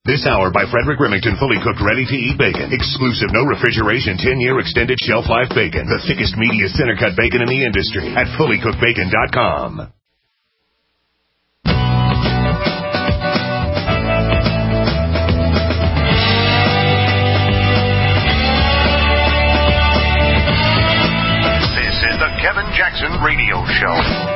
This hour by Frederick Remington, fully cooked, ready-to-eat bacon. Exclusive, no refrigeration, 10-year extended shelf life bacon. The thickest, meatiest, center-cut bacon in the industry at fullycookedbacon.com. This is the Kevin Jackson Radio Show.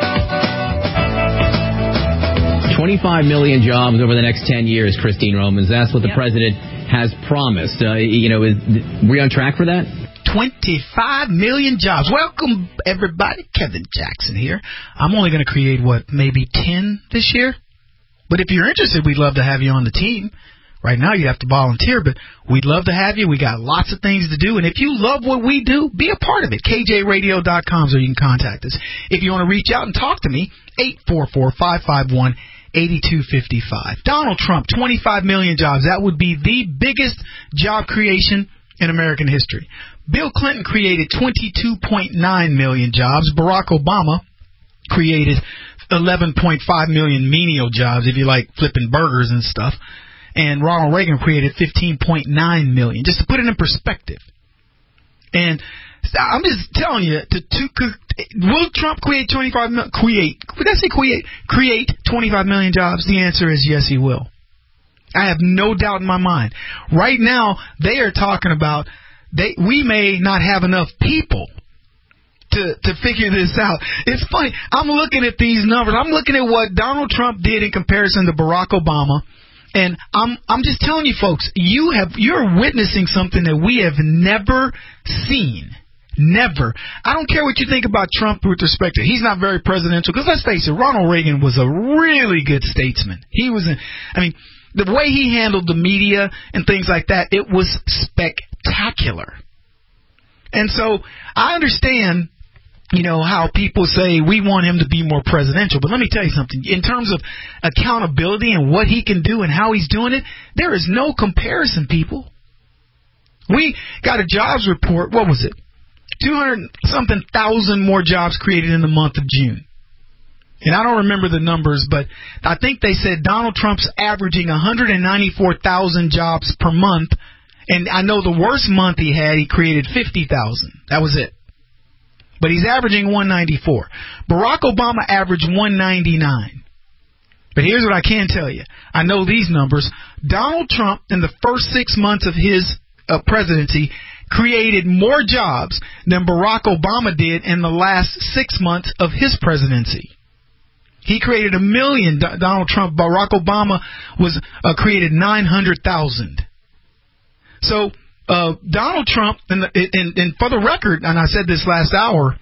25 million jobs over the next 10 years, Christine Romans. That's what the president has promised. Are we on track for that? 25 million jobs. Welcome, everybody. Kevin Jackson here. I'm only going to create, maybe 10 this year? But if you're interested, we'd love to have you on the team. Right now, you have to volunteer, but we'd love to have you. We got lots of things to do. And if you love what we do, be a part of it. KJRadio.com so you can contact us. If you want to reach out and talk to me, 844-551-8255. Donald Trump, 25 million jobs. That would be the biggest job creation in American history. Bill Clinton created 22.9 million jobs. Barack Obama created 11.5 million menial jobs, if you like flipping burgers and stuff. And Ronald Reagan created 15.9 million, just to put it in perspective. And I'm just telling you, will Trump create 25 million jobs? The answer is yes, he will. I have no doubt in my mind. Right now, they are talking about we may not have enough people to figure this out. It's funny. I'm looking at these numbers. I'm looking at what Donald Trump did in comparison to Barack Obama. And I'm just telling you, folks, you're witnessing something that we have never seen. Never. I don't care what you think about Trump with respect to he's not very presidential. Because let's face it, Ronald Reagan was a really good statesman. The way he handled the media and things like that, it was spectacular. And so I understand, how people say we want him to be more presidential. But let me tell you something. In terms of accountability and what he can do and how he's doing it, there is no comparison, people. We got a jobs report. What was it? 200-something thousand more jobs created in the month of June. And I don't remember the numbers, but I think they said Donald Trump's averaging 194,000 jobs per month. And I know the worst month he had, he created 50,000. That was it. But he's averaging 194. Barack Obama averaged 199. But here's what I can tell you. I know these numbers. Donald Trump, in the first 6 months of his presidency, created more jobs than Barack Obama did in the last 6 months of his presidency. He created 1 million. Donald Trump, Barack Obama created 900,000. So Donald Trump, and for the record, and I said this last hour,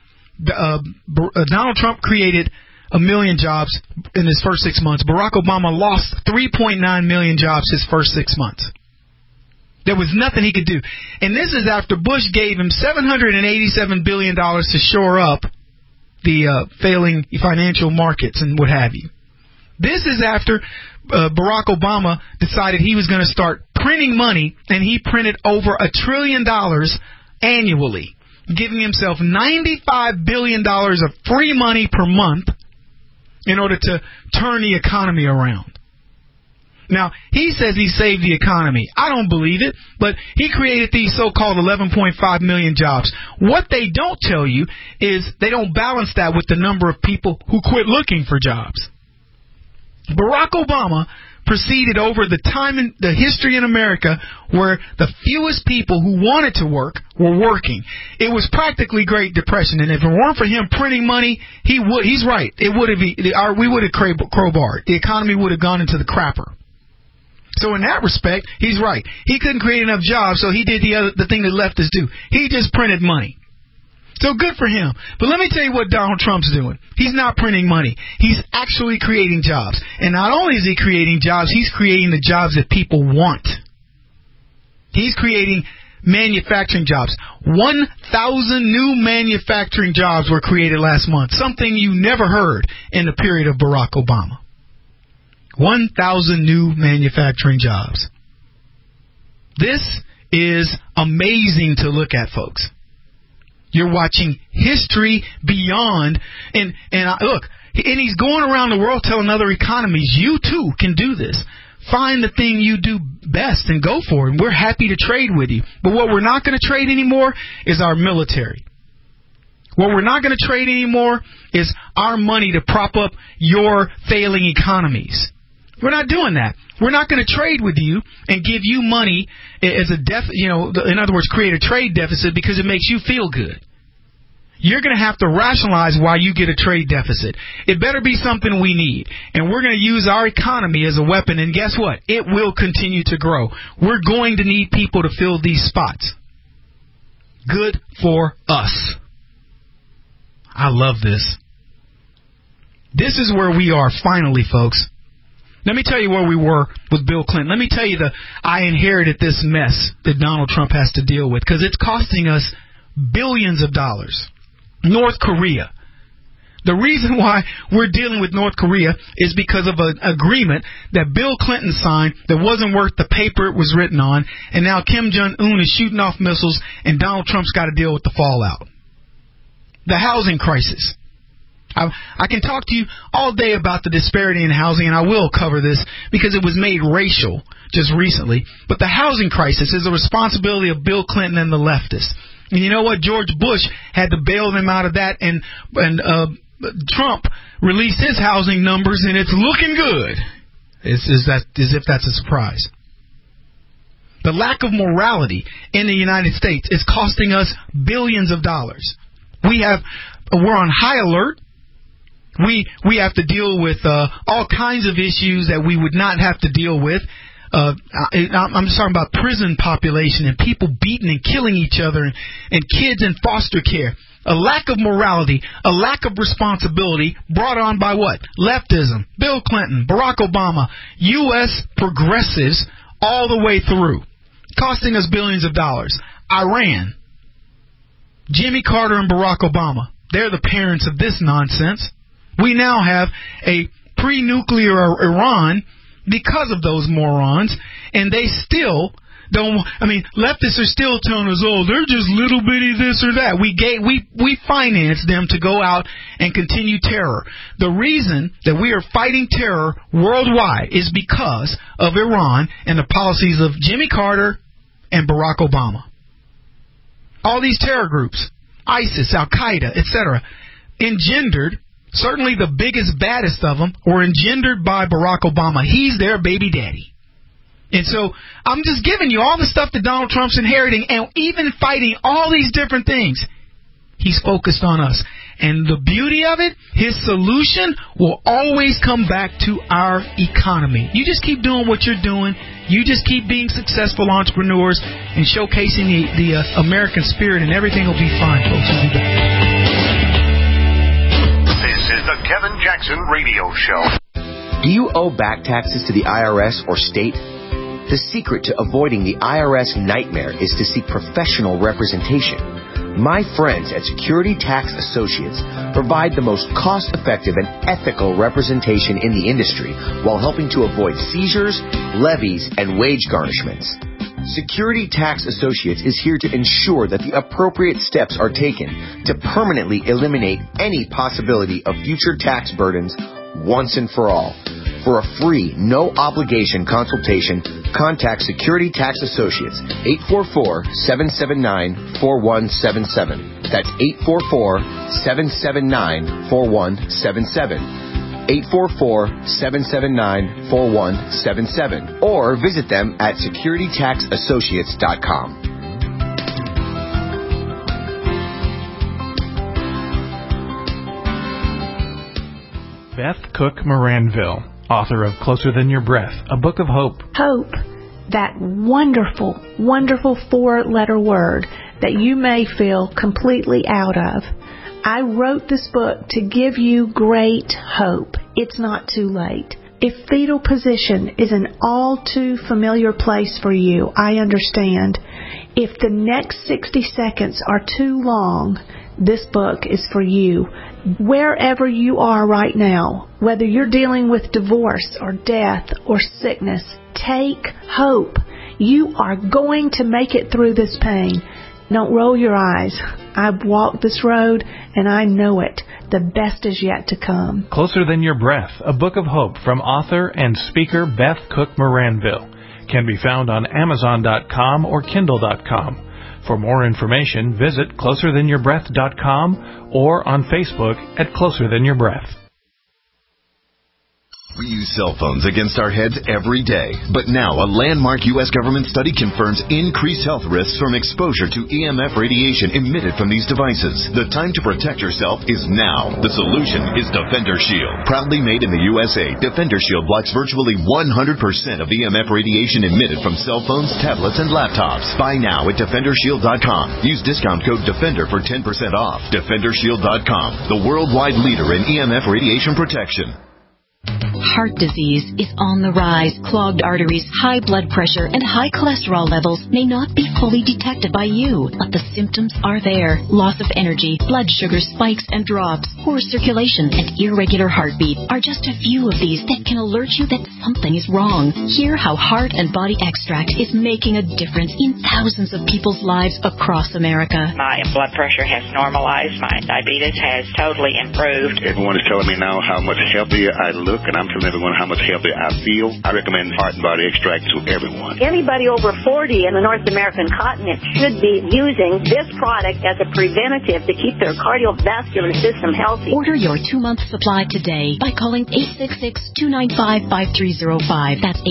Donald Trump created 1 million jobs in his first 6 months. Barack Obama lost 3.9 million jobs his first 6 months. There was nothing he could do. And this is after Bush gave him $787 billion to shore up the failing financial markets and what have you. This is after Barack Obama decided he was going to start printing money, and he printed over $1 trillion annually, giving himself $95 billion of free money per month in order to turn the economy around. Now, he says he saved the economy. I don't believe it, but he created these so-called 11.5 million jobs. What they don't tell you is they don't balance that with the number of people who quit looking for jobs. Barack Obama proceeded over the time in the history in America where the fewest people who wanted to work were working. It was practically Great Depression, and if it weren't for him printing money, he's right. We would have crowbarred. The economy would have gone into the crapper. So in that respect, he's right. He couldn't create enough jobs, so he did the thing that leftists do. He just printed money. So good for him. But let me tell you what Donald Trump's doing. He's not printing money. He's actually creating jobs. And not only is he creating jobs, he's creating the jobs that people want. He's creating manufacturing jobs. 1,000 new manufacturing jobs were created last month, something you never heard in the period of Barack Obama. 1,000 new manufacturing jobs. This is amazing to look at, folks. You're watching history beyond, and look, and he's going around the world telling other economies, you too can do this. find the thing you do best and go for it. And we're happy to trade with you. But what we're not going to trade anymore is our military. What we're not going to trade anymore is our money to prop up your failing economies. We're not doing that. We're not going to trade with you and give you money as a in other words, create a trade deficit because it makes you feel good. You're going to have to rationalize why you get a trade deficit. It better be something we need. And we're going to use our economy as a weapon. And guess what? It will continue to grow. We're going to need people to fill these spots. Good for us. I love this. This is where we are finally, folks. Let me tell you where we were with Bill Clinton. Let me tell you I inherited this mess that Donald Trump has to deal with because it's costing us billions of dollars. North Korea. The reason why we're dealing with North Korea is because of an agreement that Bill Clinton signed that wasn't worth the paper it was written on, and now Kim Jong-un is shooting off missiles, and Donald Trump's got to deal with the fallout. The housing crisis. I can talk to you all day about the disparity in housing, and I will cover this because it was made racial just recently. But the housing crisis is the responsibility of Bill Clinton and the leftists. And you know what? George Bush had to bail them out of that, and Trump released his housing numbers, and it's looking good. As if that's a surprise. The lack of morality in the United States is costing us billions of dollars. We're on high alert. We have to deal with all kinds of issues that we would not have to deal with. I'm just talking about prison population and people beating and killing each other and kids in foster care. A lack of morality, a lack of responsibility brought on by what? Leftism, Bill Clinton, Barack Obama, U.S. progressives all the way through, costing us billions of dollars. Iran, Jimmy Carter and Barack Obama, they're the parents of this nonsense. We now have a pre-nuclear Iran because of those morons, and they still don't. I mean, leftists are still telling us, "Oh, they're just little bitty this or that." We financed them to go out and continue terror. The reason that we are fighting terror worldwide is because of Iran and the policies of Jimmy Carter and Barack Obama. All these terror groups, ISIS, Al Qaeda, etc., engendered. Certainly the biggest, baddest of them were engendered by Barack Obama. He's their baby daddy. And so I'm just giving you all the stuff that Donald Trump's inheriting, and even fighting all these different things, he's focused on us. And the beauty of it, his solution will always come back to our economy. You just keep doing what you're doing. You just keep being successful entrepreneurs and showcasing the American spirit, and everything will be fine, folks. We'll be back. This is the Kevin Jackson Radio Show. Do you owe back taxes to the IRS or state? The secret to avoiding the IRS nightmare is to seek professional representation. My friends at Security Tax Associates provide the most cost-effective and ethical representation in the industry while helping to avoid seizures, levies, and wage garnishments. Security Tax Associates is here to ensure that the appropriate steps are taken to permanently eliminate any possibility of future tax burdens once and for all. For a free, no-obligation consultation, contact Security Tax Associates, 844-779-4177. That's 844-779-4177. 844-779-4177, or visit them at securitytaxassociates.com. Beth Cook Moranville, author of Closer Than Your Breath, a book of hope. Hope, that wonderful, wonderful four-letter word that you may feel completely out of. I wrote this book to give you great hope. It's not too late. If fetal position is an all too familiar place for you, I understand. If the next 60 seconds are too long, this book is for you. Wherever you are right now, whether you're dealing with divorce or death or sickness, take hope. You are going to make it through this pain. Don't roll your eyes. I've walked this road, and I know it. The best is yet to come. Closer Than Your Breath, a book of hope from author and speaker Beth Cook Moranville, can be found on Amazon.com or Kindle.com. For more information, visit closerthanyourBreath.com or on Facebook at Closer Than Your Breath. We use cell phones against our heads every day, but now a landmark U.S. government study confirms increased health risks from exposure to EMF radiation emitted from these devices. The time to protect yourself is now. The solution is Defender Shield. Proudly made in the USA, Defender Shield blocks virtually 100% of EMF radiation emitted from cell phones, tablets, and laptops. Buy now at DefenderShield.com. Use discount code DEFENDER for 10% off. DefenderShield.com, the worldwide leader in EMF radiation protection. Heart disease is on the rise. Clogged arteries, high blood pressure, and high cholesterol levels may not be fully detected by you, but the symptoms are there. Loss of energy, blood sugar spikes and drops, poor circulation, and irregular heartbeat are just a few of these that can alert you that something is wrong. Hear how Heart and Body Extract is making a difference in thousands of people's lives across America. My blood pressure has normalized. My diabetes has totally improved. Everyone is telling me now how much healthier I look, and I'm telling everyone how much healthier I feel. I recommend Heart and Body Extract to everyone. Anybody over 40 in the North American continent should be using this product as a preventative to keep their cardiovascular system healthy. Order your 2-month supply today by calling 866-295-5305. That's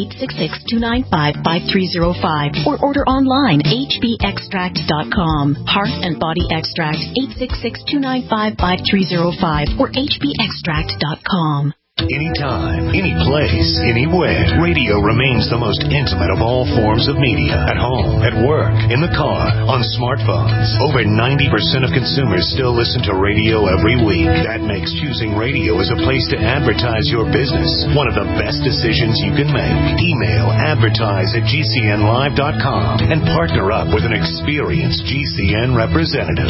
866-295-5305. Or order online, hbextract.com. Heart and Body Extract, 866-295-5305 or hbextract.com. Anytime, any place, anywhere, radio remains the most intimate of all forms of media. At home, at work, in the car, on smartphones. Over 90% of consumers still listen to radio every week. That makes choosing radio as a place to advertise your business one of the best decisions you can make. Email advertise@gcnlive.com and partner up with an experienced GCN representative.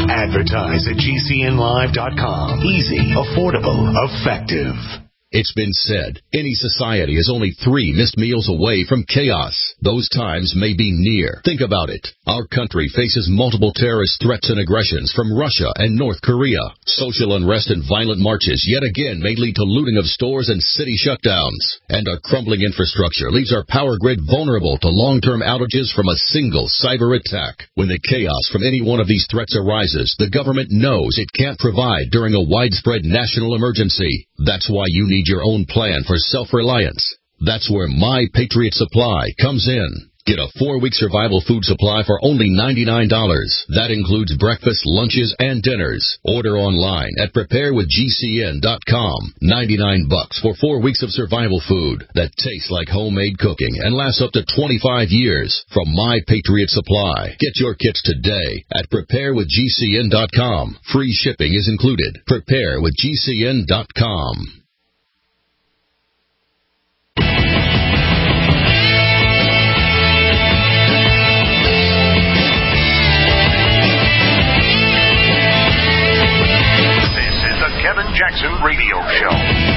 Advertise@gcnlive.com. Easy, affordable, effective. It's been said, any society is only 3 missed meals away from chaos. Those times may be near. Think about it. Our country faces multiple terrorist threats and aggressions from Russia and North Korea. Social unrest and violent marches yet again may lead to looting of stores and city shutdowns. And our crumbling infrastructure leaves our power grid vulnerable to long-term outages from a single cyber attack. When the chaos from any one of these threats arises, the government knows it can't provide during a widespread national emergency. That's why you need your own plan for self-reliance. That's where My Patriot Supply comes in. Get a 4-week survival food supply for only $99. That includes breakfast, lunches, and dinners. Order online at preparewithgcn.com. $99 for 4 weeks of survival food that tastes like homemade cooking and lasts up to 25 years from My Patriot Supply. Get your kits today at preparewithgcn.com. Free shipping is included. Preparewithgcn.com. Kevin Jackson Radio Show.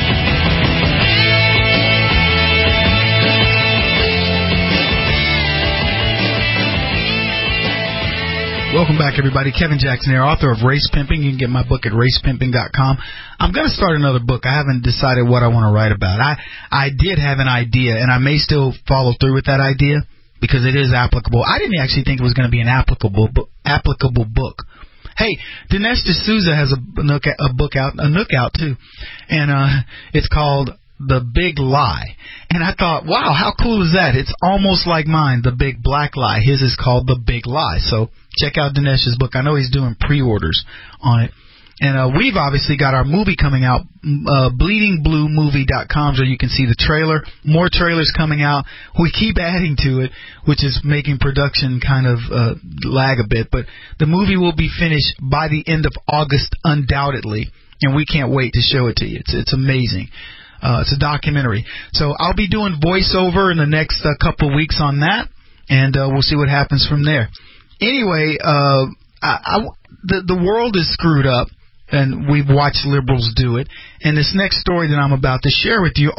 Welcome back, everybody. Kevin Jackson here, author of Race Pimping. You can get my book at racepimping.com. I'm going to start another book. I haven't decided what I want to write about. I did have an idea, and I may still follow through with that idea because it is applicable. I didn't actually think it was going to be an applicable book. Hey, Dinesh D'Souza has a book out too, and it's called The Big Lie. And I thought, wow, how cool is that? It's almost like mine, The Big Black Lie. His is called The Big Lie. So check out Dinesh's book. I know he's doing pre-orders on it. And we've obviously got our movie coming out, bleedingbluemovie.com, where you can see the trailer. More trailers coming out. We keep adding to it, which is making production kind of lag a bit. But the movie will be finished by the end of August, undoubtedly, and we can't wait to show it to you. It's amazing. It's a documentary. So I'll be doing voiceover in the next couple of weeks on that, and we'll see what happens from there. Anyway, the world is screwed up. And we've watched liberals do it. And this next story that I'm about to share with you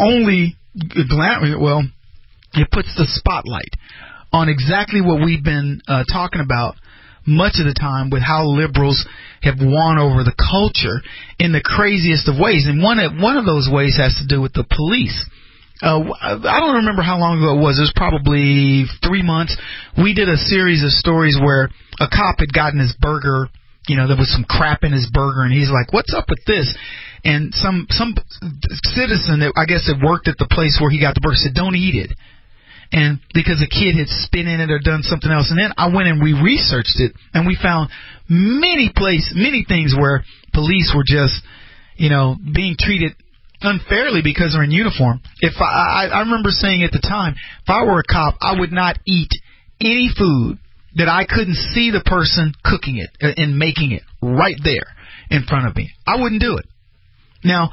it puts the spotlight on exactly what we've been talking about much of the time with how liberals have won over the culture in the craziest of ways. And one of those ways has to do with the police. I don't remember how long ago it was. It was probably 3 months. We did a series of stories where a cop had gotten his burger. There was some crap in his burger, and he's like, "What's up with this?" And some citizen that I guess had worked at the place where he got the burger said, "Don't eat it." And because a kid had spit in it or done something else. And then I went and we researched it, and we found many things where police were just, being treated unfairly because they're in uniform. If I remember saying at the time, if I were a cop, I would not eat any food that I couldn't see the person cooking it and making it right there in front of me. I wouldn't do it. Now,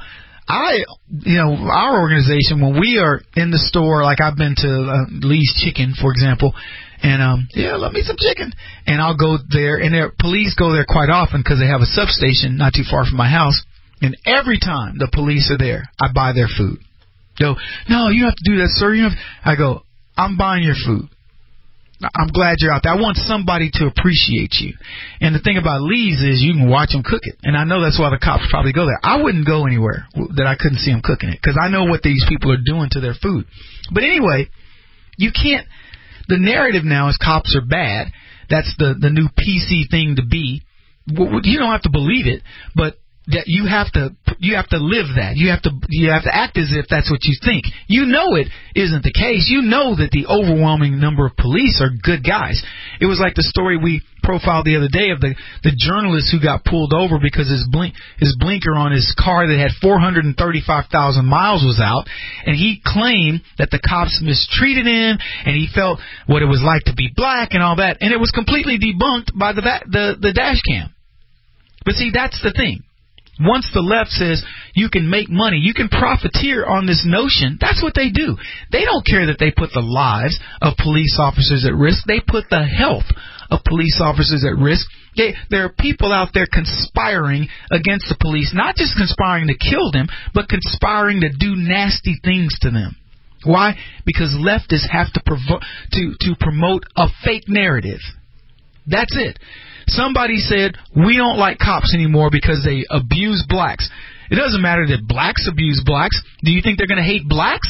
our organization, when we are in the store, like I've been to Lee's Chicken, for example, and love me some chicken, and I'll go there, and police go there quite often because they have a substation not too far from my house, and every time the police are there, I buy their food. Go, "No, you don't have to do that, sir." I go, "I'm buying your food. I'm glad you're out there. I want somebody to appreciate you." And the thing about Lee's is you can watch them cook it. And I know that's why the cops probably go there. I wouldn't go anywhere that I couldn't see them cooking it because I know what these people are doing to their food. But anyway, you can't. The narrative now is cops are bad. That's the new PC thing to be. You don't have to believe it, but that you have to live that. You have to act as if that's what you think. It isn't the case. That the overwhelming number of police are good guys. It was like the story we profiled the other day of the journalist who got pulled over because his blinker on his car that had 435,000 miles was out, and he claimed that the cops mistreated him, and he felt what it was like to be black and all that, and it was completely debunked by the dash cam. But see, that's the thing. Once the left says you can make money, you can profiteer on this notion, that's what they do. They don't care that they put the lives of police officers at risk. They put the health of police officers at risk. There are people out there conspiring against the police, not just conspiring to kill them, but conspiring to do nasty things to them. Why? Because leftists have to promote a fake narrative. That's it. Somebody said, we don't like cops anymore because they abuse blacks. It doesn't matter that blacks abuse blacks. Do you think they're going to hate blacks?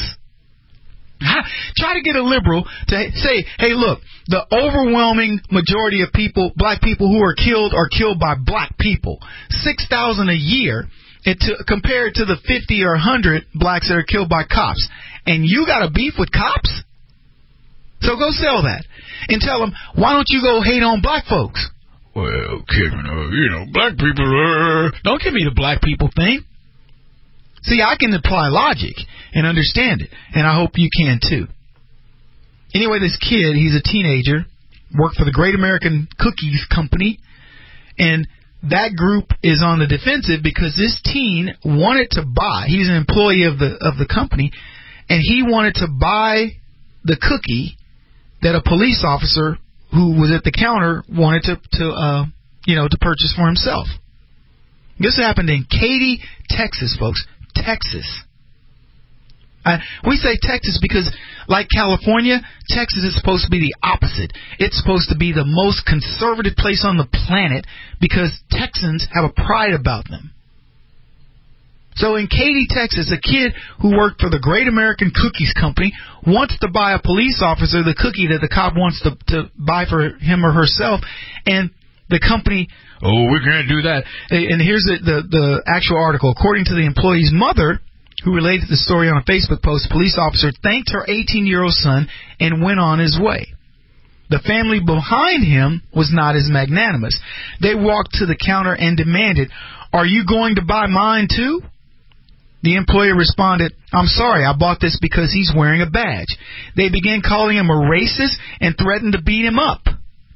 Try to get a liberal to say, hey, look, the overwhelming majority of black people who are killed by black people. 6,000 a year compared to the 50 or 100 blacks that are killed by cops. And you got a beef with cops? So go sell that. And tell them, why don't you go hate on black folks? Well, Kevin, black people don't give me the black people thing. See, I can apply logic and understand it, and I hope you can too. Anyway, this kid, he's a teenager, worked for the Great American Cookies Company, and that group is on the defensive because this teen wanted to buy. He's an employee of the company, and he wanted to buy the cookie that a police officer who was at the counter wanted to purchase for himself. This happened in Katy, Texas, folks. Texas. We say Texas because, like California, Texas is supposed to be the opposite. It's supposed to be the most conservative place on the planet because Texans have a pride about them. So in Katy, Texas, a kid who worked for the Great American Cookies Company wants to buy a police officer the cookie that the cop wants to buy for him or herself, and the company, we can't do that. And here's the actual article. According to the employee's mother, who related the story on a Facebook post, the police officer thanked her 18-year-old son and went on his way. The family behind him was not as magnanimous. They walked to the counter and demanded, "Are you going to buy mine too?" The employer responded, "I'm sorry, I bought this because he's wearing a badge." They began calling him a racist and threatened to beat him up.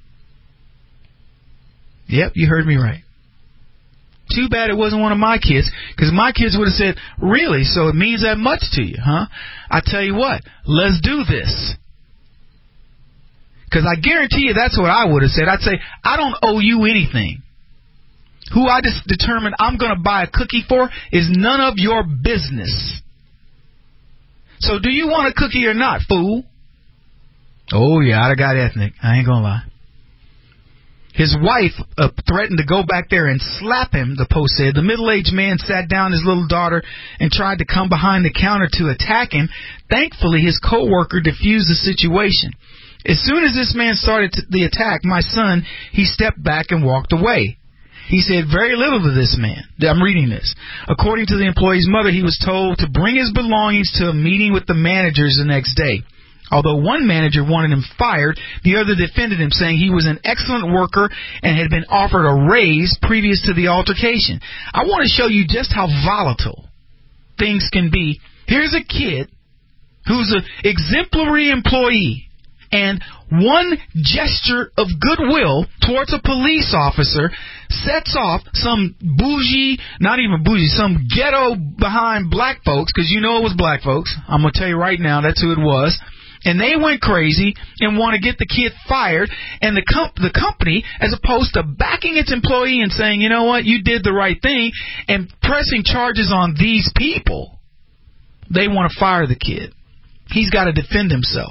Yep, you heard me right. Too bad it wasn't one of my kids, because my kids would have said, "Really? So it means that much to you, huh? I tell you what, let's do this." Because I guarantee you that's what I would have said. I'd say, "I don't owe you anything. Who I just determined I'm going to buy a cookie for is none of your business. So do you want a cookie or not, fool?" Oh, yeah, I'd have got ethnic. I ain't going to lie. His wife threatened to go back there and slap him, the Post said. The middle-aged man sat down his little daughter and tried to come behind the counter to attack him. Thankfully, his co-worker diffused the situation. As soon as this man started the attack, my son, he stepped back and walked away. He said very little to this man. I'm reading this. According to the employee's mother, he was told to bring his belongings to a meeting with the managers the next day. Although one manager wanted him fired, the other defended him, saying he was an excellent worker and had been offered a raise previous to the altercation. I want to show you just how volatile things can be. Here's a kid who's an exemplary employee, and one gesture of goodwill towards a police officer sets off some bougie, not even bougie, some ghetto behind black folks, because you know it was black folks. I'm going to tell you right now, that's who it was. And they went crazy and want to get the kid fired. And the company, as opposed to backing its employee and saying, you know what, you did the right thing, and pressing charges on these people, they want to fire the kid. He's got to defend himself.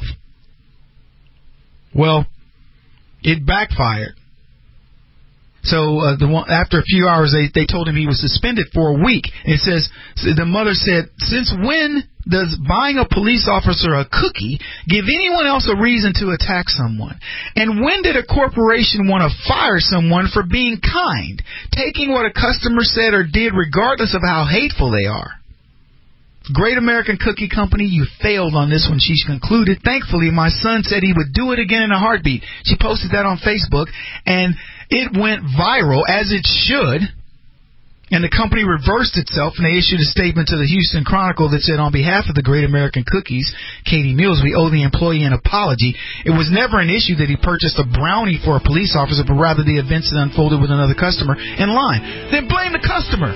Well, it backfired. So after a few hours, they told him he was suspended for a week. It says, the mother said, since when does buying a police officer a cookie give anyone else a reason to attack someone? And when did a corporation want to fire someone for being kind, taking what a customer said or did regardless of how hateful they are? Great American Cookie Company, you failed on this one, she concluded. Thankfully, my son said he would do it again in a heartbeat. She posted that on Facebook, and it went viral, as it should. And the company reversed itself, and they issued a statement to the Houston Chronicle that said, on behalf of the Great American Cookies, Katie Mills, we owe the employee an apology. It was never an issue that he purchased a brownie for a police officer, but rather the events that unfolded with another customer in line. Then blame the customer.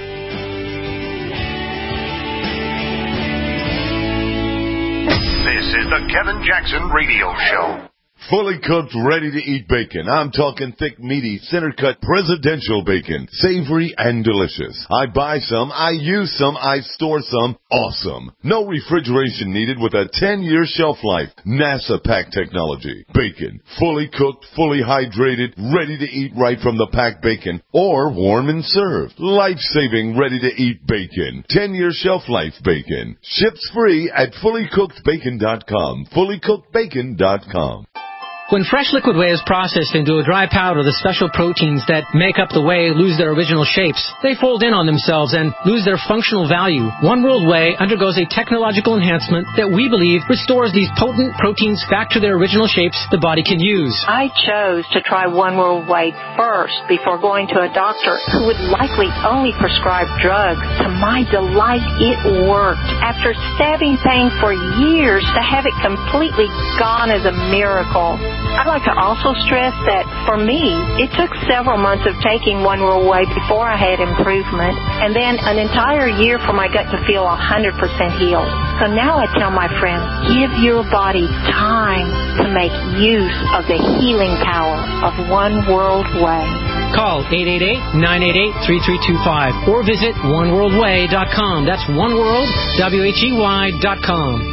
This is the Kevin Jackson Radio Show. Fully cooked, ready-to-eat bacon. I'm talking thick, meaty, center-cut presidential bacon. Savory and delicious. I buy some, I use some, I store some. Awesome. No refrigeration needed with a 10-year shelf life. NASA pack technology. Bacon. Fully cooked, fully hydrated, ready to eat right from the packed bacon. Or warm and served. Life-saving, ready-to-eat bacon. 10-year shelf life bacon. Ships free at fullycookedbacon.com. Fullycookedbacon.com. When fresh liquid whey is processed into a dry powder, the special proteins that make up the whey lose their original shapes. They fold in on themselves and lose their functional value. One World Whey undergoes a technological enhancement that we believe restores these potent proteins back to their original shapes the body can use. I chose to try One World Whey first before going to a doctor who would likely only prescribe drugs. To my delight, it worked. After stabbing pain for years, to have it completely gone is a miracle. I'd like to also stress that for me, it took several months of taking One World Whey before I had improvement, and then an entire year for my gut to feel 100% healed. So now I tell my friends, give your body time to make use of the healing power of One World Whey. Call 888-988-3325 or visit oneworldwhey.com. That's oneworld.com.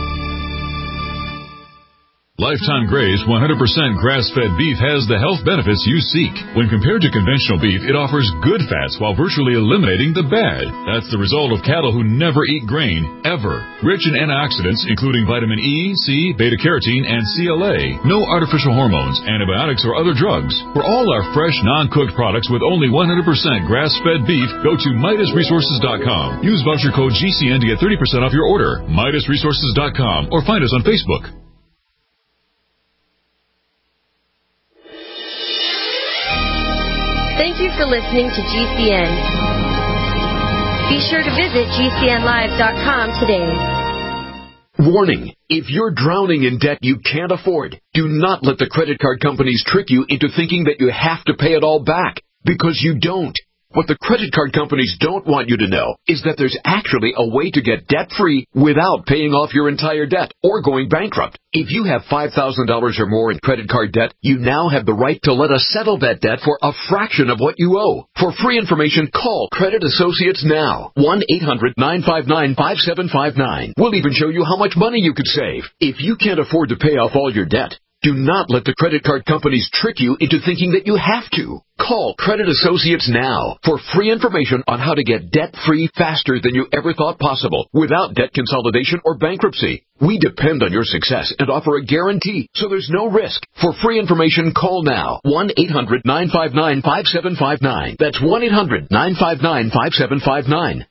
Lifetime Graze 100% grass-fed beef has the health benefits you seek. When compared to conventional beef, it offers good fats while virtually eliminating the bad. That's the result of cattle who never eat grain, ever. Rich in antioxidants, including vitamin E, C, beta-carotene, and CLA. No artificial hormones, antibiotics, or other drugs. For all our fresh, non-cooked products with only 100% grass-fed beef, go to MidasResources.com. Use voucher code GCN to get 30% off your order. MidasResources.com or find us on Facebook. Thank you for listening to GCN. Be sure to visit GCNlive.com today. Warning, if you're drowning in debt you can't afford, do not let the credit card companies trick you into thinking that you have to pay it all back, because you don't. What the credit card companies don't want you to know is that there's actually a way to get debt-free without paying off your entire debt or going bankrupt. If you have $5,000 or more in credit card debt, you now have the right to let us settle that debt for a fraction of what you owe. For free information, call Credit Associates now. 1-800-959-5759. We'll even show you how much money you could save. If you can't afford to pay off all your debt, Do not let the credit card companies trick you into thinking that you have to. Call Credit Associates now for free information on how to get debt-free faster than you ever thought possible without debt consolidation or bankruptcy. We depend on your success and offer a guarantee, so there's no risk. For free information, call now. 1-800-959-5759. That's 1-800-959-5759.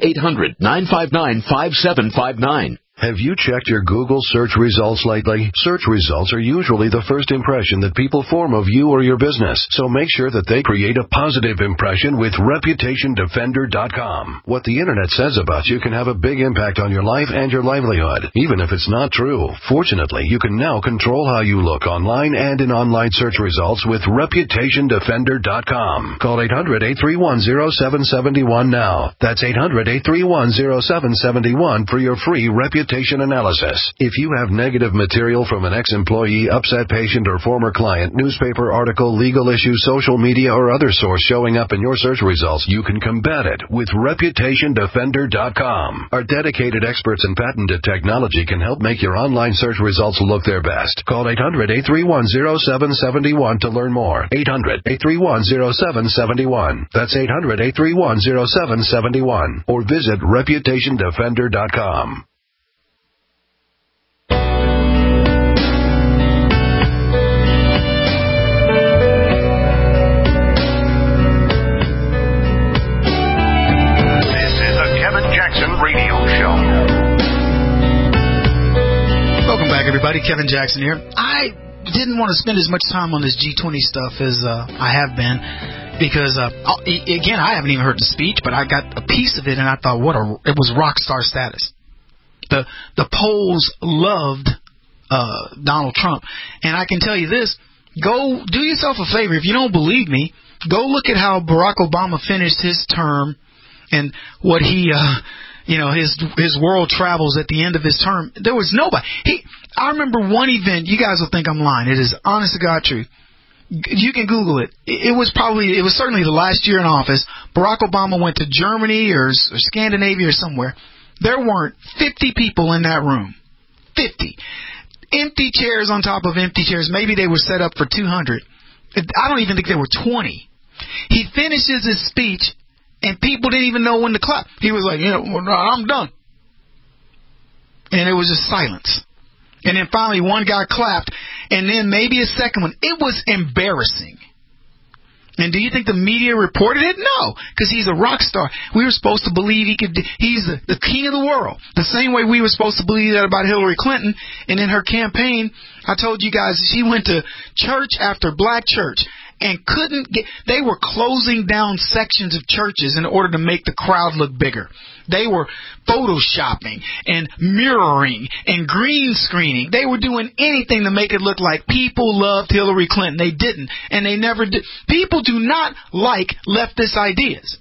1-800-959-5759. Have you checked your Google search results lately? Search results are usually the first impression that people form of you or your business, so make sure that they create a positive impression with ReputationDefender.com. What the Internet says about you can have a big impact on your life and your livelihood, even if it's not true. Fortunately, you can now control how you look online and in online search results with ReputationDefender.com. Call 800-831-0771 now. That's 800-831-0771 for your free reputation analysis. If you have negative material from an ex-employee, upset patient, or former client, newspaper article, legal issue, social media, or other source showing up in your search results, you can combat it with ReputationDefender.com. Our dedicated experts in patented technology can help make your online search results look their best. Call 800-831-0771 to learn more. 800-831-0771. That's 800-831-0771. Or visit ReputationDefender.com. Everybody, Kevin Jackson here. I didn't want to spend as much time on this G20 stuff as I have been because, again, I haven't even heard the speech, but I got a piece of it, and I thought, it was rock star status. The polls loved Donald Trump, and I can tell you this: go do yourself a favor. If you don't believe me, go look at how Barack Obama finished his term and what he. His world travels at the end of his term. There was nobody. I remember one event. You guys will think I'm lying. It is honest to God true. You can Google it. It was certainly the last year in office. Barack Obama went to Germany or Scandinavia or somewhere. There weren't 50 people in that room. 50. Empty chairs on top of empty chairs. Maybe they were set up for 200. I don't even think there were 20. He finishes his speech, and people didn't even know when to clap. He was like, I'm done. And it was just silence. And then finally one guy clapped, and then maybe a second one. It was embarrassing. And do you think the media reported it? No, because he's a rock star. We were supposed to believe he's the king of the world. The same way we were supposed to believe that about Hillary Clinton. And in her campaign, I told you guys, she went to church after black church. And they were closing down sections of churches in order to make the crowd look bigger. They were photoshopping and mirroring and green screening. They were doing anything to make it look like people loved Hillary Clinton. They didn't, and they never did. People do not like leftist ideas.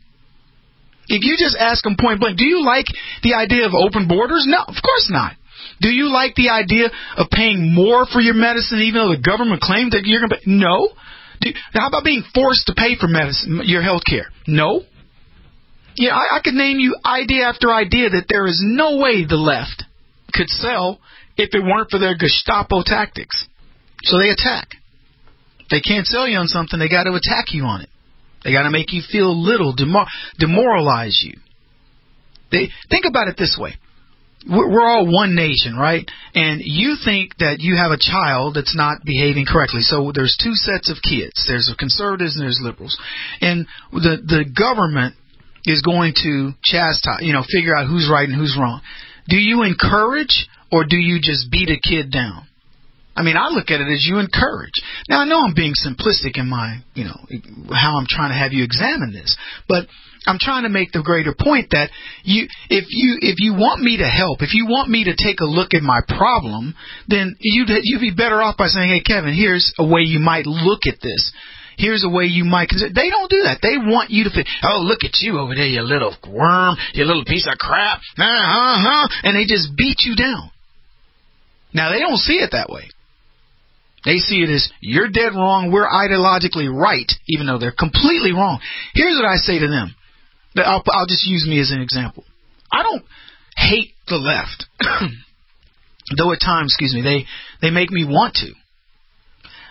If you just ask them point blank, do you like the idea of open borders? No, of course not. Do you like the idea of paying more for your medicine even though the government claims that you're going to pay? No. How about being forced to pay for medicine, your health care? No. Yeah, I could name you idea after idea that there is no way the left could sell if it weren't for their Gestapo tactics. So they attack. They can't sell you on something. They got to attack you on it. They got to make you feel little, demoralize you. Think about it this way. We're all one nation, right? And you think that you have a child that's not behaving correctly. So there's two sets of kids. There's the conservatives and there's liberals. And the government is going to chastise, figure out who's right and who's wrong. Do you encourage or do you just beat a kid down? I mean, I look at it as you encourage. Now, I know I'm being simplistic in my, how I'm trying to have you examine this. But I'm trying to make the greater point that if you want me to help, if you want me to take a look at my problem, then you'd be better off by saying, hey, Kevin, here's a way you might look at this. Here's a way you might consider. They don't do that. They want you to fit. Oh, look at you over there, you little worm, you little piece of crap. And they just beat you down. Now, they don't see it that way. They see it as, you're dead wrong, we're ideologically right, even though they're completely wrong. Here's what I say to them. I'll just use me as an example. I don't hate the left. Though at times, they make me want to.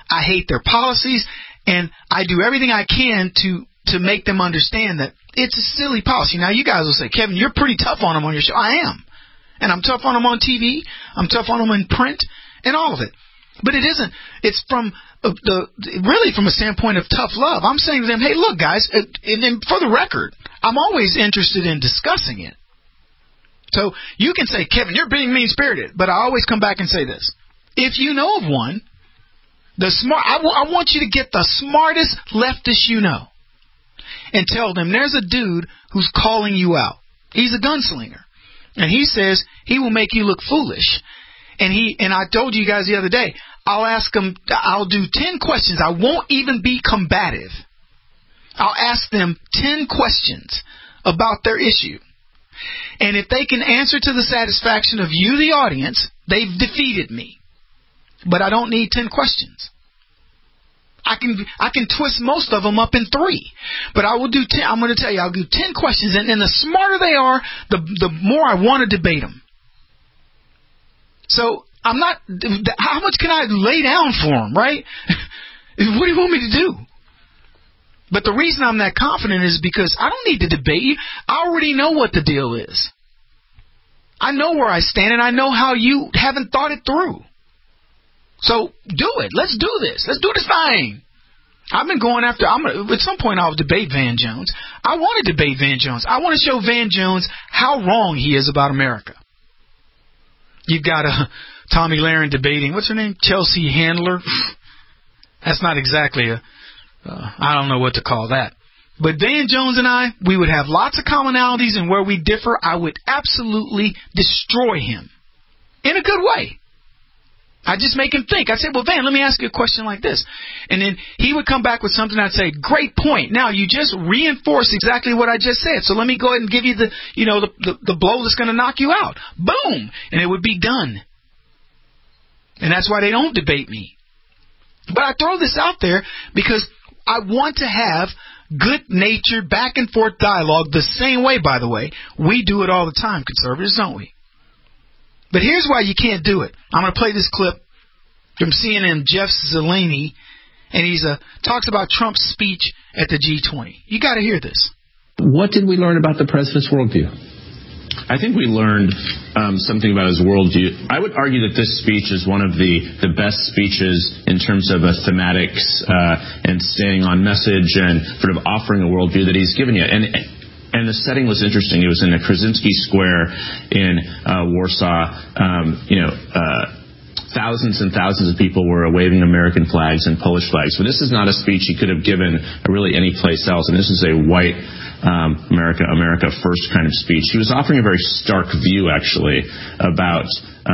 I hate their policies, and I do everything I can to make them understand that it's a silly policy. Now, you guys will say, Kevin, you're pretty tough on them on your show. I am. And I'm tough on them on TV. I'm tough on them in print and all of it. But it isn't. It's from really from a standpoint of tough love. I'm saying to them, hey, look, guys, and for the record, I'm always interested in discussing it. So you can say, Kevin, you're being mean-spirited. But I always come back and say this. If you know of one, I want you to get the smartest leftist you know and tell them there's a dude who's calling you out. He's a gunslinger. And he says he will make you look foolish. And I told you guys the other day, I'll do 10 questions. I won't even be combative. I'll ask them 10 questions about their issue. And if they can answer to the satisfaction of you, the audience, they've defeated me. But I don't need 10 questions. I can twist most of them up in 3. But I will do 10. I'm going to tell you, I'll do 10 questions. And the smarter they are, the more I want to debate them. So I'm not. How much can I lay down for them, right? What do you want me to do? But the reason I'm that confident is because I don't need to debate you. I already know what the deal is. I know where I stand, and I know how you haven't thought it through. So do it. Let's do this. Let's do this thing. I've been going after. At some point, I'll debate Van Jones. I want to debate Van Jones. I want to show Van Jones how wrong he is about America. You've got Tommy Lahren debating, what's her name? Chelsea Handler. That's not exactly I don't know what to call that. But Van Jones and I, we would have lots of commonalities, and where we differ, I would absolutely destroy him. In a good way. I just make him think. I say, well, Van, let me ask you a question like this. And then he would come back with something. I'd say, great point. Now, you just reinforce exactly what I just said. So let me go ahead and give you the blow that's going to knock you out. Boom. And it would be done. And that's why they don't debate me. But I throw this out there because I want to have good-natured back-and-forth dialogue the same way, by the way. We do it all the time, conservatives, don't we? But here's why you can't do it. I'm going to play this clip from CNN, Jeff Zeleny, and he talks about Trump's speech at the G20. You got to hear this. What did we learn about the president's worldview? I think we learned something about his worldview. I would argue that this speech is one of the best speeches in terms of thematics and staying on message and sort of offering a worldview that he's given you. And the setting was interesting. It was in the Krasinski Square in Warsaw. Thousands and thousands of people were waving American flags and Polish flags. But this is not a speech he could have given really any place else. And this is a white America first kind of speech. He was offering a very stark view, actually, about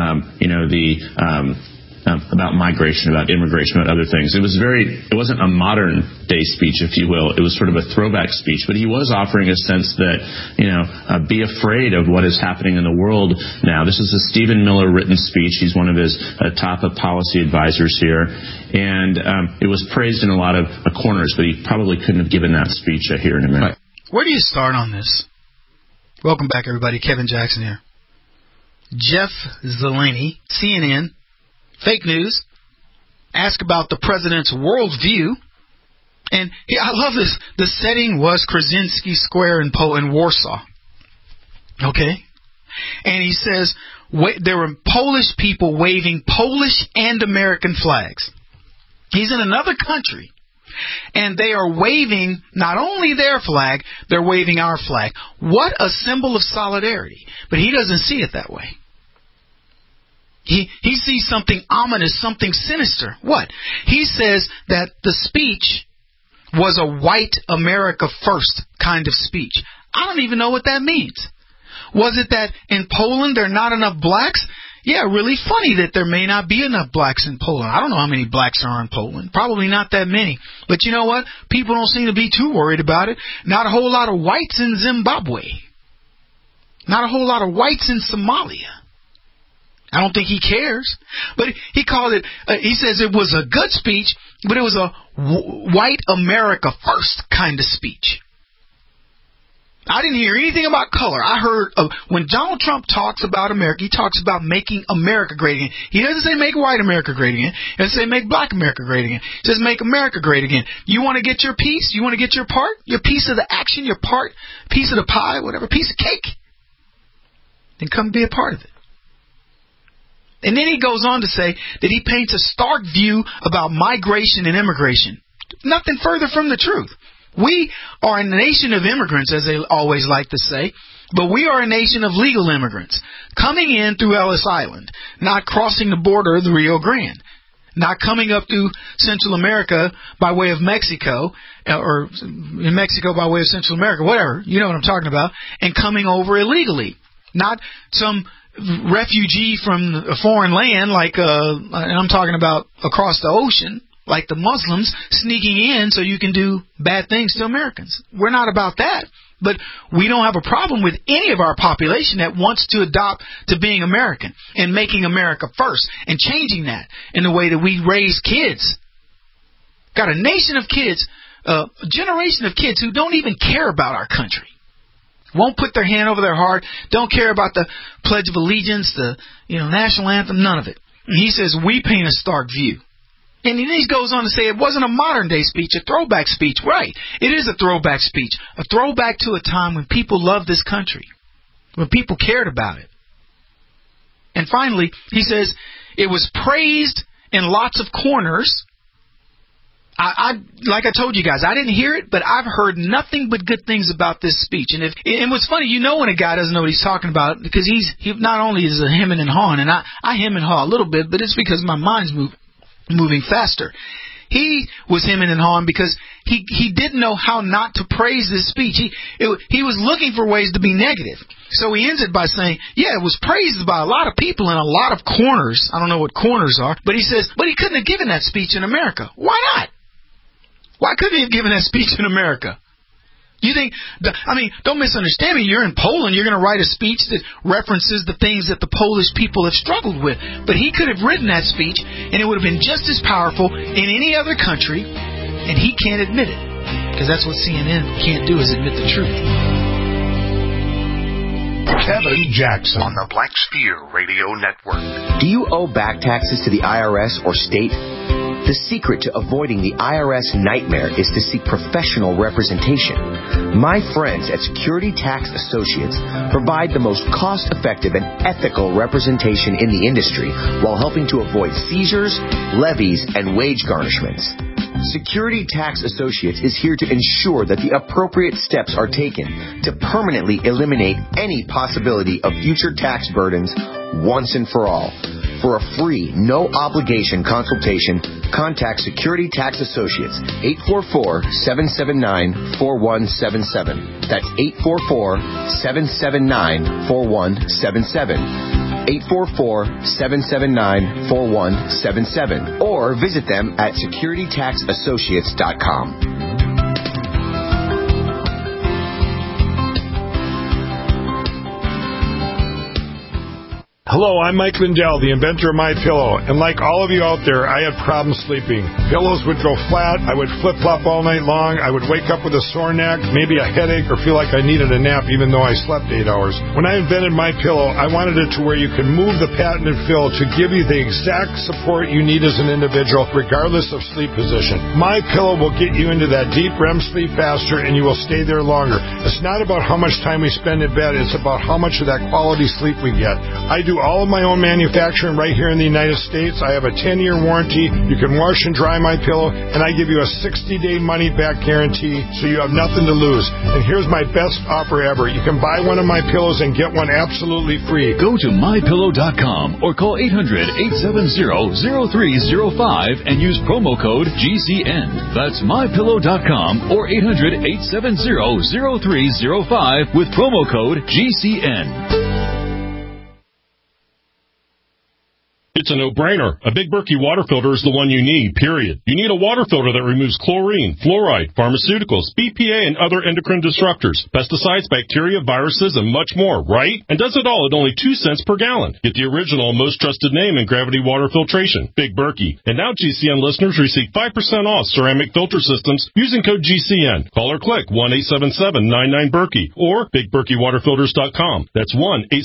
about migration, about immigration, about other things. It wasn't a modern day speech, if you will. It was sort of a throwback speech, but he was offering a sense that, be afraid of what is happening in the world now. This is a Stephen Miller written speech. He's one of his top policy advisors here, and it was praised in a lot of corners, but he probably couldn't have given that speech here in America. Where do you start on this? Welcome back, everybody. Kevin Jackson here. Jeff Zeleny, CNN. Fake news. Ask about the president's worldview. And I love this. The setting was Krasinski Square in Warsaw. Okay? And he says there were Polish people waving Polish and American flags. He's in another country. And they are waving not only their flag, they're waving our flag. What a symbol of solidarity. But he doesn't see it that way. He sees something ominous, something sinister. What? He says that the speech was a white America first kind of speech. I don't even know what that means. Was it that in Poland there are not enough blacks? Yeah, really funny that there may not be enough blacks in Poland. I don't know how many blacks are in Poland. Probably not that many. But you know what? People don't seem to be too worried about it. Not a whole lot of whites in Zimbabwe. Not a whole lot of whites in Somalia. I don't think he cares. But he called it, he says it was a good speech, but it was a white America first kind of speech. I didn't hear anything about color. I heard when Donald Trump talks about America, he talks about making America great again. He doesn't say make white America great again. He doesn't say make black America great again. He says make America great again. You want to get your piece? You want to get your part? Your piece of the action, your part, piece of the pie, whatever, piece of cake? Then come be a part of it. And then he goes on to say that he paints a stark view about migration and immigration. Nothing further from the truth. We are a nation of immigrants, as they always like to say, but we are a nation of legal immigrants, coming in through Ellis Island, not crossing the border of the Rio Grande, not coming up through Central America by way of Mexico, or in Mexico by way of Central America, whatever, you know what I'm talking about, and coming over illegally, not some refugee from a foreign land like, and I'm talking about across the ocean, like the Muslims sneaking in so you can do bad things to Americans. We're not about that. But we don't have a problem with any of our population that wants to adopt to being American and making America first and changing that in the way that we raise kids. Got a nation of kids, a generation of kids who don't even care about our country. Won't put their hand over their heart, don't care about the Pledge of Allegiance, the national anthem, none of it. And he says we paint a stark view. And then he goes on to say it wasn't a modern-day speech, a throwback speech. Right. It is a throwback speech. A throwback to a time when people loved this country, when people cared about it. And finally, he says it was praised in lots of corners. Like I told you guys, I didn't hear it, but I've heard nothing but good things about this speech. And what's funny, when a guy doesn't know what he's talking about, because he not only is a hemming and hawing, and I hem and haw a little bit, but it's because my mind's moving faster. He was hemming and hawing because he didn't know how not to praise this speech. He was looking for ways to be negative. So he ends it by saying, yeah, it was praised by a lot of people in a lot of corners. I don't know what corners are, but he says, but he couldn't have given that speech in America. Why not? Why couldn't he have given that speech in America? You think, don't misunderstand me. You're in Poland. You're going to write a speech that references the things that the Polish people have struggled with. But he could have written that speech, and it would have been just as powerful in any other country, and he can't admit it. Because that's what CNN can't do, is admit the truth. Kevin Jackson on the Black Spear Radio Network. Do you owe back taxes to the IRS or state? The secret to avoiding the IRS nightmare is to seek professional representation. My friends at Security Tax Associates provide the most cost-effective and ethical representation in the industry while helping to avoid seizures, levies, and wage garnishments. Security Tax Associates is here to ensure that the appropriate steps are taken to permanently eliminate any possibility of future tax burdens once and for all. For a free, no-obligation consultation, contact Security Tax Associates, 844-779-4177. That's 844-779-4177. 844-779-4177. Or visit them at securitytaxassociates.com. Hello, I'm Mike Lindell, the inventor of MyPillow, and like all of you out there, I had problems sleeping. Pillows would go flat, I would flip-flop all night long, I would wake up with a sore neck, maybe a headache, or feel like I needed a nap even though I slept 8 hours. When I invented MyPillow, I wanted it to where you can move the patented fill to give you the exact support you need as an individual, regardless of sleep position. MyPillow will get you into that deep REM sleep faster, and you will stay there longer. It's not about how much time we spend in bed, it's about how much of that quality sleep we get. I do all of my own manufacturing right here in the United States. I have a 10-year warranty. You can wash and dry MyPillow, and I give you a 60-day money-back guarantee, so you have nothing to lose. And here's my best offer ever. You can buy one of my pillows and get one absolutely free. Go to MyPillow.com or call 800-870-0305 and use promo code GCN. That's MyPillow.com or 800-870-0305 with promo code GCN. It's a no-brainer. A Big Berkey water filter is the one you need, period. You need a water filter that removes chlorine, fluoride, pharmaceuticals, BPA, and other endocrine disruptors, pesticides, bacteria, viruses, and much more, right? And does it all at only 2 cents per gallon. Get the original, most trusted name in gravity water filtration, Big Berkey. And now GCN listeners receive 5% off ceramic filter systems using code GCN. Call or click 1-877-99-BERKEY or BigBerkeyWaterFilters.com. That's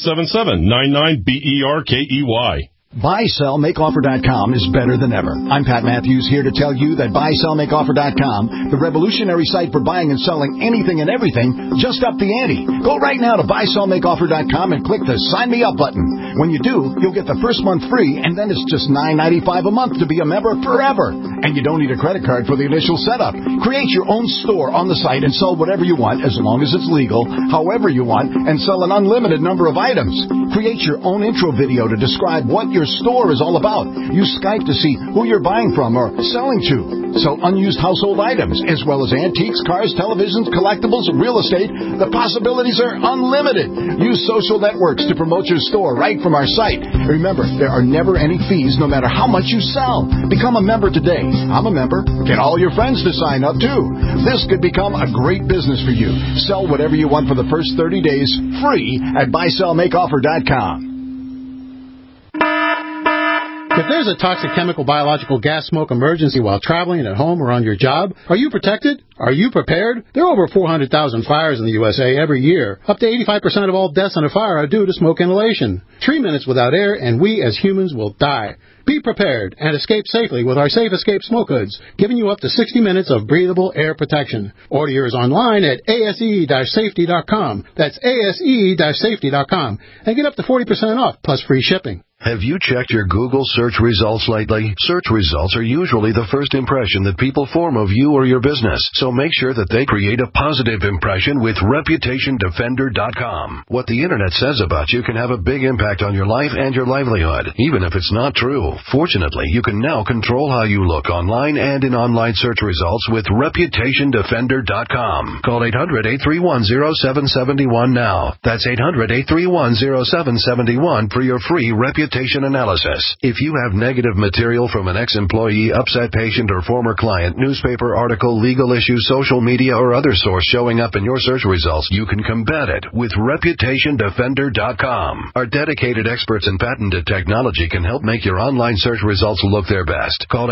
1-877-99-BERKEY. BuySellMakeOffer.com is better than ever. I'm Pat Matthews here to tell you that BuySellMakeOffer.com, the revolutionary site for buying and selling anything and everything, just upped the ante. Go right now to BuySellMakeOffer.com and click the Sign Me Up button. When you do, you'll get the first month free, and then it's just $9.95 a month to be a member forever. And you don't need a credit card for the initial setup. Create your own store on the site and sell whatever you want, as long as it's legal, however you want, and sell an unlimited number of items. Create your own intro video to describe what your store is all about. Use Skype to see who you're buying from or selling to. Sell unused household items, as well as antiques, cars, televisions, collectibles, real estate. The possibilities are unlimited. Use social networks to promote your store right from our site. Remember, there are never any fees no matter how much you sell. Become a member today. I'm a member. Get all your friends to sign up too. This could become a great business for you. Sell whatever you want for the first 30 days free at BuySellMakeOffer.com. If there's a toxic chemical, biological, gas, smoke emergency while traveling, at home, or on your job, are you protected? Are you prepared? There are over 400,000 fires in the USA every year. Up to 85% of all deaths in a fire are due to smoke inhalation. 3 minutes without air, and we as humans will die. Be prepared and escape safely with our Safe Escape Smoke Hoods, giving you up to 60 minutes of breathable air protection. Order yours online at ase-safety.com. That's ase-safety.com. And get up to 40% off, plus free shipping. Have you checked your Google search results lately? Search results are usually the first impression that people form of you or your business, so make sure that they create a positive impression with ReputationDefender.com. What the Internet says about you can have a big impact on your life and your livelihood, even if it's not true. Fortunately, you can now control how you look online and in online search results with ReputationDefender.com. Call 800-831-0771 now. That's 800-831-0771 for your free reputation analysis. If you have negative material from an ex-employee, upset patient, or former client, newspaper article, legal issue, social media, or other source showing up in your search results, you can combat it with ReputationDefender.com. Our dedicated experts in patented technology can help make your online search results look their best. Call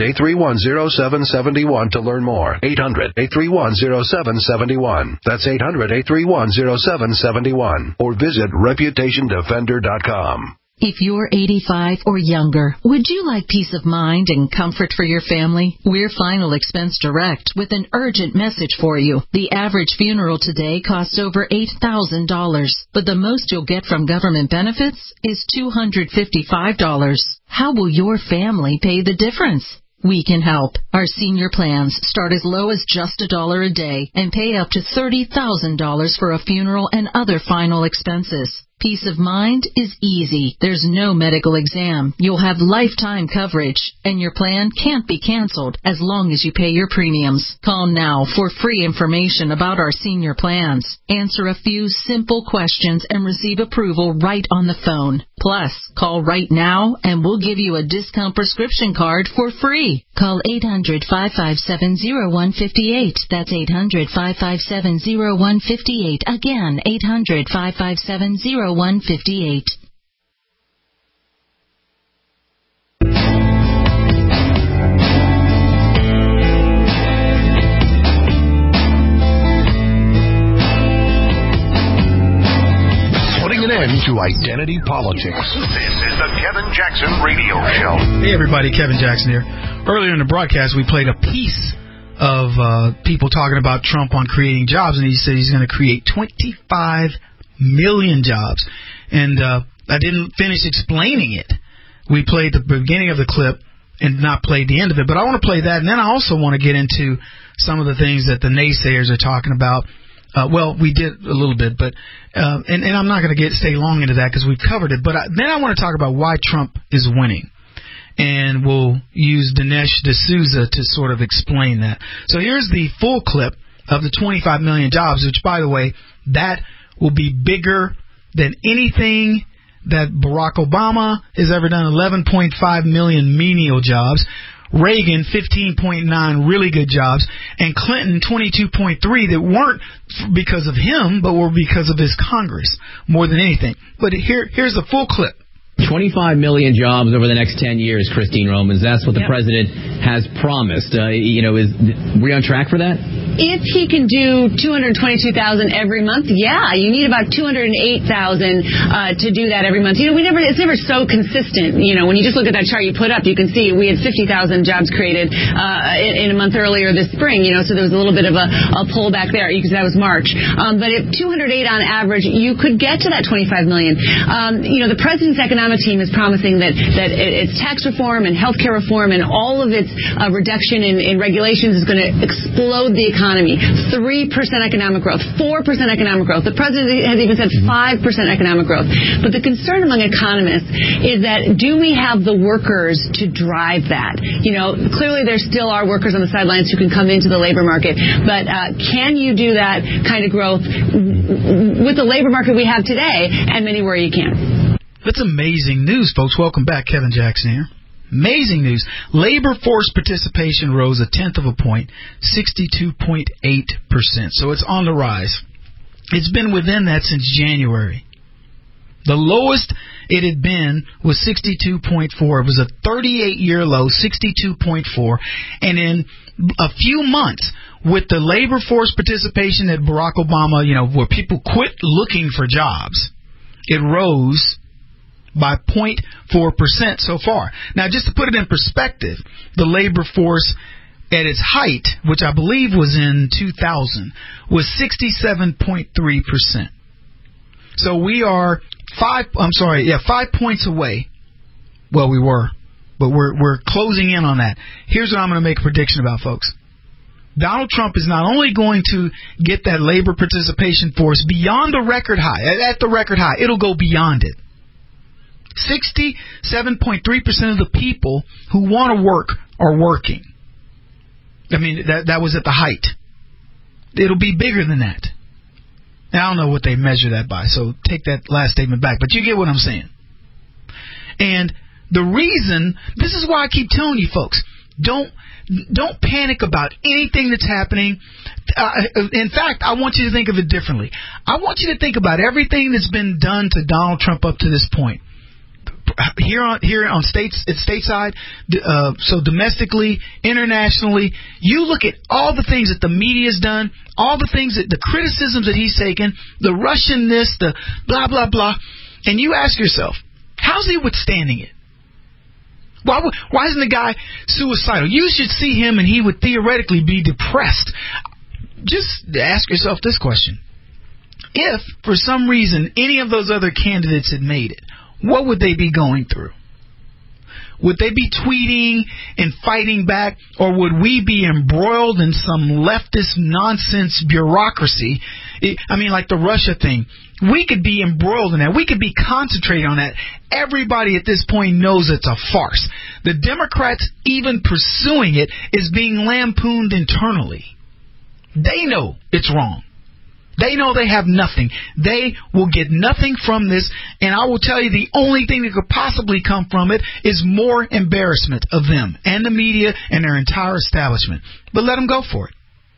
800-831-0771 to learn more. 800-831-0771. That's 800-831-0771. Or visit ReputationDefender.com. If you're 85 or younger, would you like peace of mind and comfort for your family? We're Final Expense Direct with an urgent message for you. The average funeral today costs over $8,000, but the most you'll get from government benefits is $255. How will your family pay the difference? We can help. Our senior plans start as low as just $1 a day and pay up to $30,000 for a funeral and other final expenses. Peace of mind is easy. There's no medical exam. You'll have lifetime coverage, and your plan can't be canceled as long as you pay your premiums. Call now for free information about our senior plans. Answer a few simple questions and receive approval right on the phone. Plus, call right now and we'll give you a discount prescription card for free. Call 800-557-0158. That's 800-557-0158. Again, 800-557-0158. To identity politics. This is the Kevin Jackson Radio Show. Hey everybody, Kevin Jackson here. Earlier in the broadcast, we played a piece of people talking about Trump on creating jobs, and he said he's going to create 25 million jobs. And I didn't finish explaining it. We played the beginning of the clip and not played the end of it, but I want to play that, and then I also want to get into some of the things that the naysayers are talking about. Well, we did a little bit, but and I'm not going to stay long into that because we've covered it. But then I want to talk about why Trump is winning, and we'll use Dinesh D'Souza to sort of explain that. So here's the full clip of the 25 million jobs, which, by the way, that will be bigger than anything that Barack Obama has ever done, 11.5 million menial jobs. Reagan, 15.9 really good jobs. And Clinton, 22.3 that weren't because of him, but were because of his Congress more than anything. But here's a full clip. 25 million jobs over the next 10 years, Christine Romans. That's what the president has promised. Are we on track for that? If he can do 222,000 every month, yeah, you need about 208,000 to do that every month. It's never so consistent. When you just look at that chart you put up, you can see we had 50,000 jobs created in a month earlier this spring. So there was a little bit of a pullback there because that was March. But at 208 on average, you could get to that 25 million. The president's economic team is promising that its tax reform and healthcare reform and all of its reduction in regulations is going to explode the economy. 3% economic growth, 4% economic growth. The president has even said 5% economic growth. But the concern among economists is that do we have the workers to drive that? Clearly there still are workers on the sidelines who can come into the labor market. But can you do that kind of growth with the labor market we have today? And many worry you can't. That's amazing news, folks. Welcome back. Kevin Jackson here. Amazing news. Labor force participation rose 0.1 point, 62.8%. So it's on the rise. It's been within that since January. The lowest it had been was 62.4. It was a 38-year low, 62.4. And in a few months, with the labor force participation that Barack Obama, where people quit looking for jobs, it rose by 0.4% so far. Now, just to put it in perspective, the labor force at its height, which I believe was in 2000, was 67.3%. So we are 5 points away. Well, we were, but we're closing in on that. Here's what I'm going to make a prediction about, folks. Donald Trump is not only going to get that labor participation force beyond the record high, at the record high, it'll go beyond it. 67.3% of the people who want to work are working. I mean, that was at the height. It'll be bigger than that. Now, I don't know what they measure that by, so take that last statement back. But you get what I'm saying. And the reason, this is why I keep telling you folks, don't panic about anything that's happening. In fact, I want you to think of it differently. I want you to think about everything that's been done to Donald Trump up to this point. Here on stateside, so domestically, internationally, you look at all the things that the media's done, all the things that the criticisms that he's taken, the Russian this, the blah blah blah, and you ask yourself, how's he withstanding it? Why isn't the guy suicidal? You should see him, and he would theoretically be depressed. Just ask yourself this question: if for some reason any of those other candidates had made it, what would they be going through? Would they be tweeting and fighting back, or would we be embroiled in some leftist nonsense bureaucracy? I mean, like the Russia thing. We could be embroiled in that. We could be concentrating on that. Everybody at this point knows it's a farce. The Democrats, even pursuing it, is being lampooned internally. They know it's wrong. They know they have nothing. They will get nothing from this, and I will tell you the only thing that could possibly come from it is more embarrassment of them and the media and their entire establishment. But let them go for it.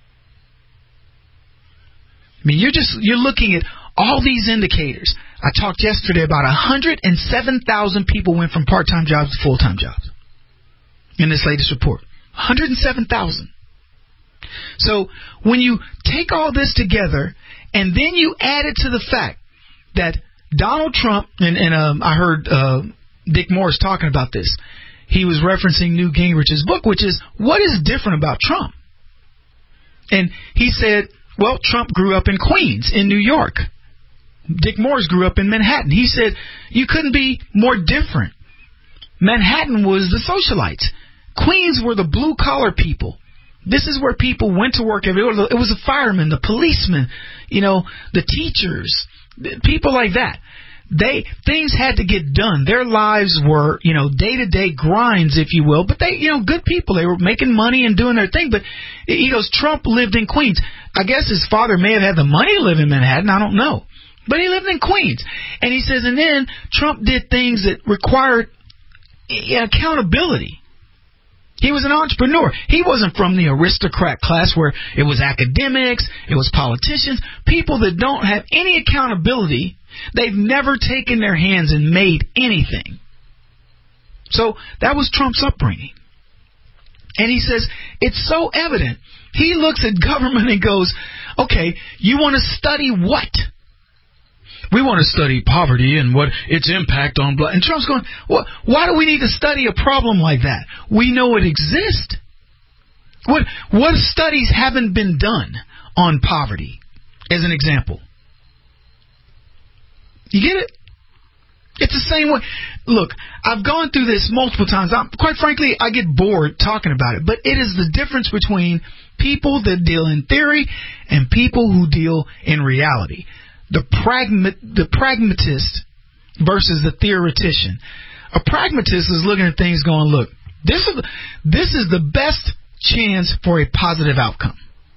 I mean, you're looking at all these indicators. I talked yesterday about 107,000 people went from part-time jobs to full-time jobs in this latest report. 107,000. So when you take all this together and then you add it to the fact that Donald Trump, and I heard Dick Morris talking about this. He was referencing Newt Gingrich's book, which is, what is different about Trump? And he said, well, Trump grew up in Queens, in New York. Dick Morris grew up in Manhattan. He said, you couldn't be more different. Manhattan was the socialites. Queens were the blue-collar people. This is where people went to work every day. It was the firemen, the policemen, the teachers, people like that. Things had to get done. Their lives were, day-to-day grinds, if you will. But they, good people. They were making money and doing their thing. But he goes, Trump lived in Queens. I guess his father may have had the money to live in Manhattan. I don't know. But he lived in Queens. And he says, and then Trump did things that required accountability. He was an entrepreneur. He wasn't from the aristocrat class where it was academics, it was politicians, people that don't have any accountability. They've never taken their hands and made anything. So that was Trump's upbringing. And he says, it's so evident. He looks at government and goes, okay, you want to study what? We want to study poverty and what its impact on blood. And Trump's going, well, why do we need to study a problem like that? We know it exists. What studies haven't been done on poverty, as an example? You get it? It's the same way. Look, I've gone through this multiple times. Quite frankly, I get bored talking about it. But it is the difference between people that deal in theory and people who deal in reality. The pragmatist versus the theoretician. A pragmatist is looking at things going, look, this is the best chance for a positive outcome.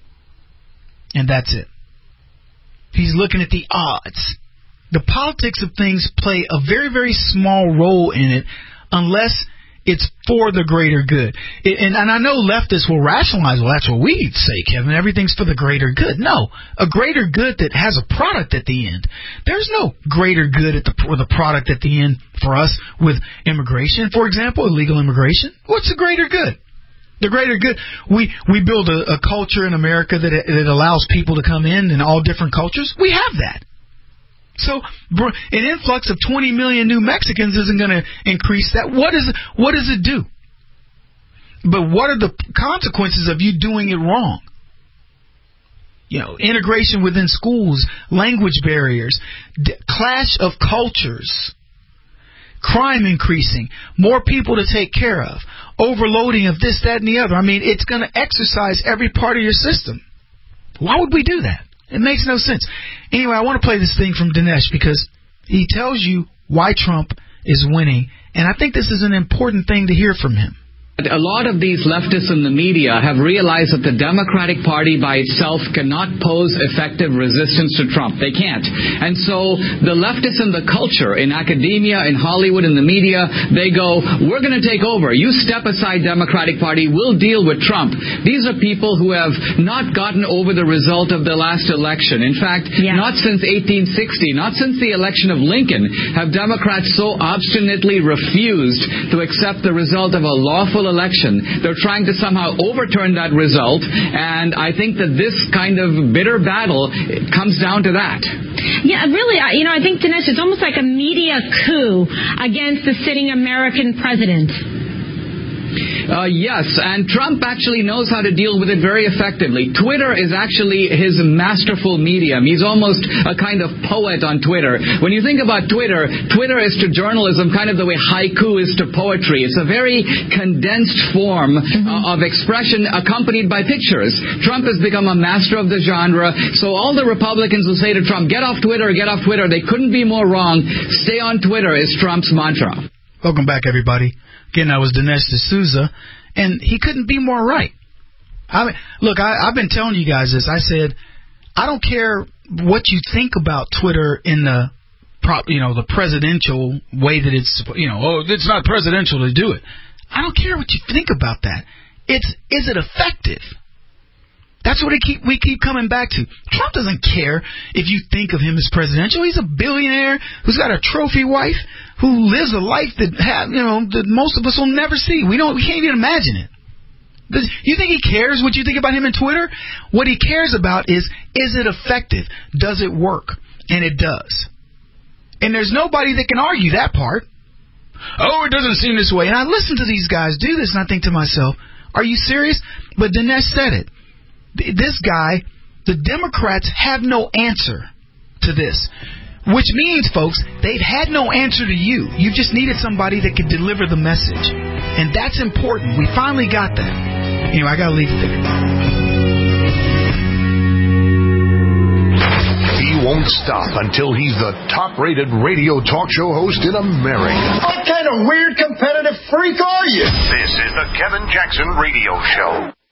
And that's it. He's looking at the odds. The politics of things play a very, very small role in it unless it's for the greater good. And I know leftists will rationalize, well, that's what we say, Kevin. Everything's for the greater good. No, a greater good that has a product at the end. There's no greater good for the product at the end for us with immigration. For example, illegal immigration. What's the greater good? The greater good, we build a culture in America that allows people to come in all different cultures. We have that. So an influx of 20 million new Mexicans isn't going to increase that. What does it do? But what are the consequences of you doing it wrong? You know, integration within schools, language barriers, clash of cultures, crime increasing, more people to take care of, overloading of this, that, and the other. I mean, it's going to exercise every part of your system. Why would we do that? It makes no sense. Anyway, I want to play this thing from Dinesh because he tells you why Trump is winning, and I think this is an important thing to hear from him. A lot of these leftists in the media have realized that the Democratic Party by itself cannot pose effective resistance to Trump. They can't. And so the leftists in the culture, in academia, in Hollywood, in the media, they go, we're going to take over. You step aside, Democratic Party. We'll deal with Trump. These are people who have not gotten over the result of the last election. In fact, not since 1860, not since the election of Lincoln, have Democrats so obstinately refused to accept the result of a lawful election. They're trying to somehow overturn that result, and I think that this kind of bitter battle comes down to that. Yeah, really, I think, Dinesh, it's almost like a media coup against the sitting American president. Yes, and Trump actually knows how to deal with it very effectively. Twitter is actually his masterful medium. He's almost a kind of poet on Twitter. When you think about Twitter, Twitter is to journalism kind of the way haiku is to poetry. It's a very condensed form of expression accompanied by pictures. Trump has become a master of the genre, so all the Republicans will say to Trump, get off Twitter, get off Twitter. They couldn't be more wrong. Stay on Twitter is Trump's mantra. Welcome back, everybody. Again, that was Dinesh D'Souza, and he couldn't be more right. I mean, look, I've been telling you guys this. I said, I don't care what you think about Twitter in the presidential way that it's, it's not presidential to do it. I don't care what you think about that. Is it effective? That's what we keep coming back to. Trump doesn't care if you think of him as presidential. He's a billionaire who's got a trophy wife who lives a life that that most of us will never see. We can't even imagine it. You think he cares what you think about him on Twitter? What he cares about is it effective? Does it work? And it does. And there's nobody that can argue that part. Oh, it doesn't seem this way. And I listen to these guys do this, and I think to myself, are you serious? But Dinesh said it. This guy, the Democrats have no answer to this. Which means, folks, they've had no answer to you. You just needed somebody that could deliver the message. And that's important. We finally got that. Anyway, I got to leave it there. He won't stop until he's the top-rated radio talk show host in America. What kind of weird competitive freak are you? This is the Kevin Jackson Radio Show.